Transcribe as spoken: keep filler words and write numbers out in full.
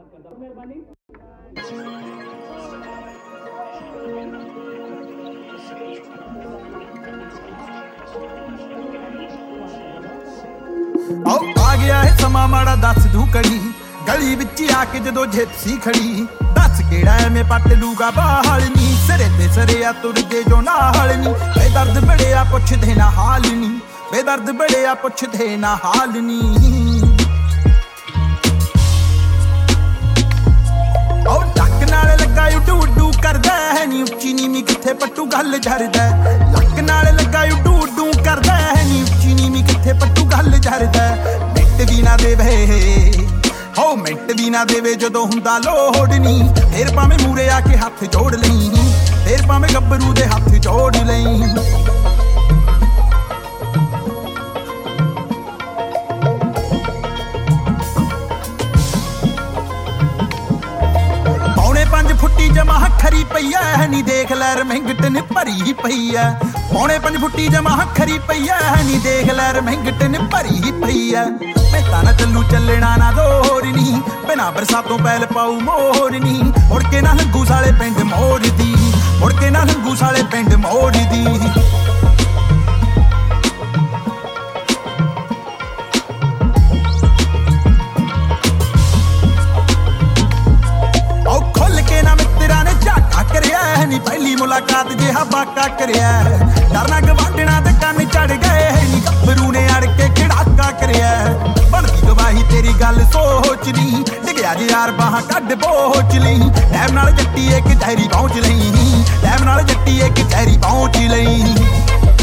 आओ आ गया है समा माड़ा दस दू कड़ी गली विच आके जदों जिप्सी खड़ी दस केड़ा एवें पट लूगा बाहल नी सिरे ते सरिया तुरदे जो नाल नी बेदर्द बड़े आ पुछदे ना हाल नी बेदर्द बड़े आ पुछदे ना हाल नी ओ लक नाल लगा उडू उडू करदा है नी उच्ची नीवी किथे पट्टू गल झरदा लक नाल लगा उडू उडू करदा है नी उच्ची नीवी किथे पट्टू गल झरदा मिंट भी ना देवे हो मिंट भी ना देवे जदों हुंदा लोड़ नी फिर भावें मूरे आके हथ जोड़ लई फिर भावें गब्बरू दे हथ जोड़ लई फुट्टी जमा खरी पई है नी देख लै रमंगट ने भरी पई है पौने पंज फुट्टी जमा खरी पई है नी देख लै रमंगट ने भरी पई है मैं ताना चलू चलना ना दोर नी बिना बरसातों पैल पाऊ मोर नी मुड़ के ना लंगू साले पिंड मोड़ दी मुड़ के ना लंगू साले पिंड मोड़ दी नी पहली मुलाकात जिहा बाका करया डरना गवांडना ते कन चढ़ गए नी गब्बरू ने अड़ के खिड़ाका करया बनदी गवाही तेरी गल सोच ली डिगया जे यार बाहां कड बोच ली टैम नाल जट्टी एक जहरी पहुंच लई टैम नाल जट्टी एक जहरी पहुंच लई